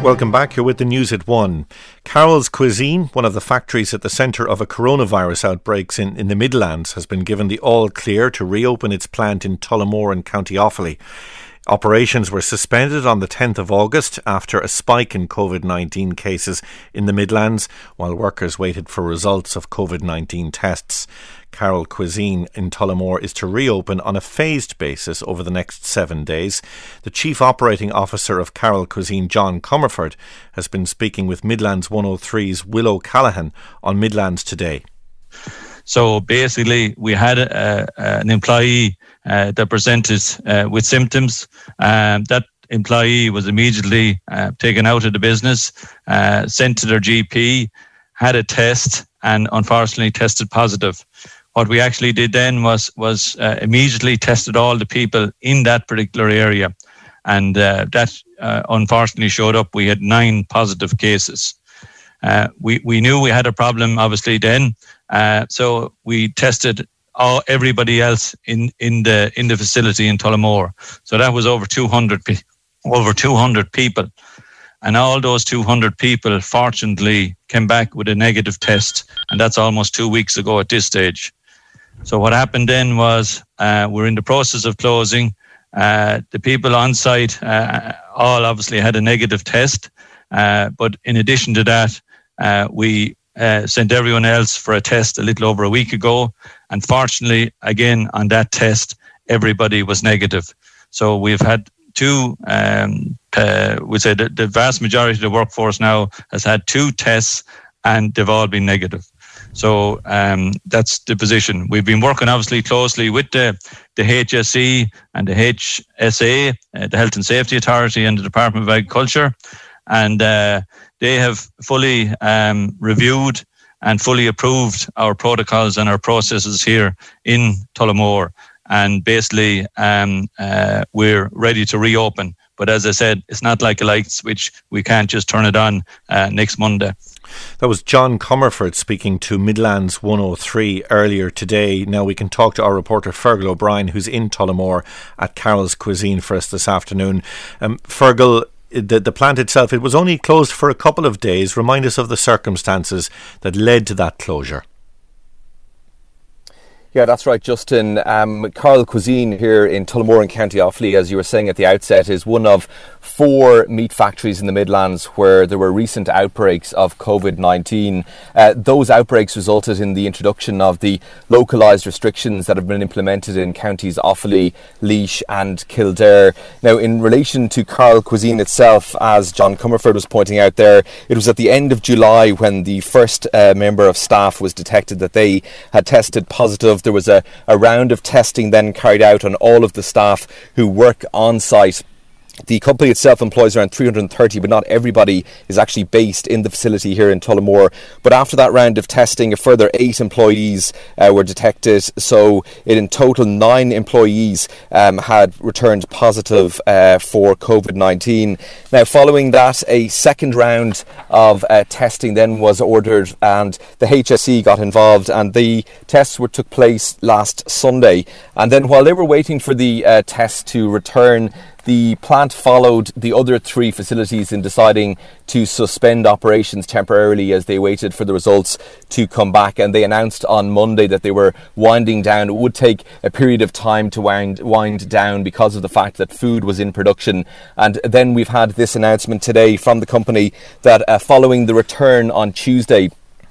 Welcome back. You're with the news at 1. Carol's Cuisine, one of the factories at the centre of a coronavirus outbreaks in the Midlands, has been given the all clear to reopen its plant in Tullamore in County Offaly. Operations were suspended on the 10th of August after a spike in COVID-19 cases in the Midlands, while workers waited for results of COVID-19 tests. Carol Cuisine in Tullamore is to reopen on a phased basis over the next 7 days. The Chief Operating Officer of Carol Cuisine, John Comerford, has been speaking with Midlands 103's Will O'Callaghan on Midlands Today. So basically, we had an employee that presented with symptoms. That employee was immediately taken out of the business, sent to their GP, had a test, and unfortunately tested positive. What we actually did then was immediately tested all the people in that particular area, and that unfortunately showed up. We had 9 positive cases. We knew we had a problem, obviously, then. So we tested everybody else in the facility in Tullamore. So that was over 200 people, and all those 200 people, fortunately, came back with a negative test, and that's almost 2 weeks ago at this stage. So what happened then was we're in the process of closing. The people on site all obviously had a negative test, but in addition to that, we sent everyone else for a test a little over a week ago. And fortunately, again, on that test, everybody was negative. So we've had 2, we say that the vast majority of the workforce now has had 2 tests, and they've all been negative. So that's the position. We've been working obviously closely with the HSE and the HSA, the Health and Safety Authority, and the Department of Agriculture. And they have fully reviewed and fully approved our protocols and our processes here in Tullamore. And basically, we're ready to reopen. But as I said, it's not like a light switch. We can't just turn it on next Monday. That was John Comerford speaking to Midlands 103 earlier today. Now we can talk to our reporter Fergal O'Brien, who's in Tullamore at Carol's Cuisine for us this afternoon. Fergal, the plant itself, it was only closed for a couple of days. Remind us of the circumstances that led to that closure. Yeah, that's right, Justin. Carol Cuisine here in Tullamore in County Offaly, as you were saying at the outset, is one of 4 meat factories in the Midlands where there were recent outbreaks of COVID-19. Those outbreaks resulted in the introduction of the localised restrictions that have been implemented in counties Offaly, Laois and Kildare. Now, in relation to Carol Cuisine itself, as John Comerford was pointing out there, it was at the end of July when the first member of staff was detected that they had tested positive. There was a round of testing then carried out on all of the staff who work on site. The company itself employs around 330, but not everybody is actually based in the facility here in Tullamore. But after that round of testing, a further 8 employees were detected. So in total, 9 employees had returned positive for COVID-19. Now, following that, a second round of testing then was ordered, and the HSE got involved, and the tests took place last Sunday. And then while they were waiting for the tests to return, the plant followed the other 3 facilities in deciding to suspend operations temporarily as they waited for the results to come back. And they announced on Monday that they were winding down. It would take a period of time to wind down because of the fact that food was in production. And then we've had this announcement today from the company that following the return on Tuesday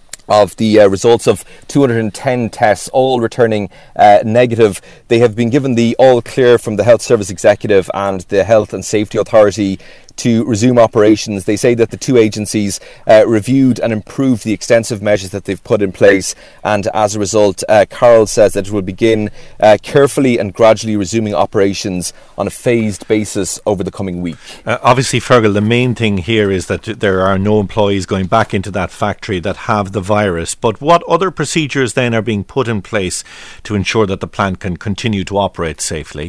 of the results of 210 tests, all returning negative, they have been given the all clear from the Health Service Executive and the Health and Safety Authority to resume operations. They say that the 2 agencies reviewed and improved the extensive measures that they've put in place, and as a result, Carol says that it will begin carefully and gradually resuming operations on a phased basis over the coming week. Obviously, Fergal, the main thing here is that there are no employees going back into that factory that have the virus, but what other procedures then are being put in place to ensure that the plant can continue to operate safely?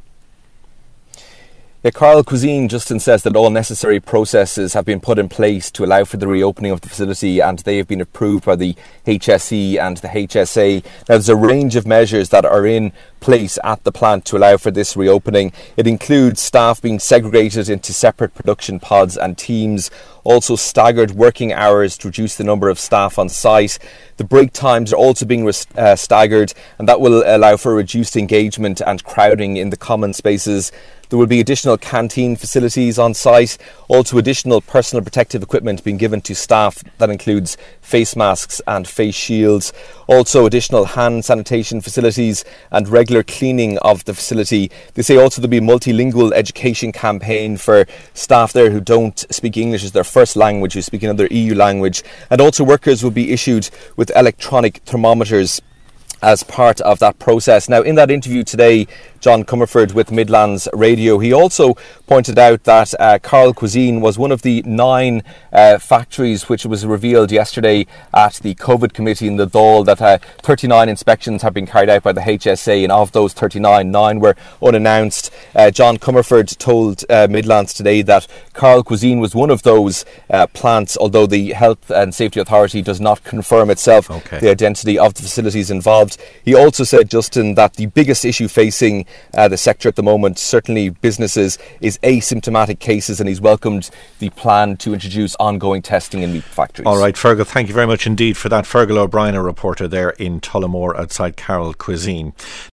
Carol Cuisine, Justin, says that all necessary processes have been put in place to allow for the reopening of the facility, and they have been approved by the HSE and the HSA. Now, there's a range of measures that are in place at the plant to allow for this reopening. It includes staff being segregated into separate production pods and teams, also staggered working hours to reduce the number of staff on site. The break times are also being staggered, and that will allow for reduced engagement and crowding in the common spaces. There will be additional canteen facilities on site, also additional personal protective equipment being given to staff. That includes face masks and face shields, also additional hand sanitation facilities and regular cleaning of the facility. They say also there'll be a multilingual education campaign for staff there who don't speak English as their first language, who speak another EU language, and also workers will be issued with electronic thermometers as part of that process. Now, in that interview today, John Comerford with Midlands Radio, he also pointed out that Carl Cuisine was one of the 9 factories which was revealed yesterday at the COVID committee in the Dáil that 39 inspections have been carried out by the HSA, and of those 39, 9 were unannounced. John Comerford told Midlands today that Carl Cuisine was one of those plants, although the Health and Safety Authority does not confirm itself the identity of the facilities involved. He also said, Justin, that the biggest issue facing the sector at the moment, certainly businesses, is asymptomatic cases, and he's welcomed the plan to introduce ongoing testing in meat factories. All right, Fergal, thank you very much indeed for that. Fergal O'Brien, a reporter there in Tullamore outside Carol Cuisine.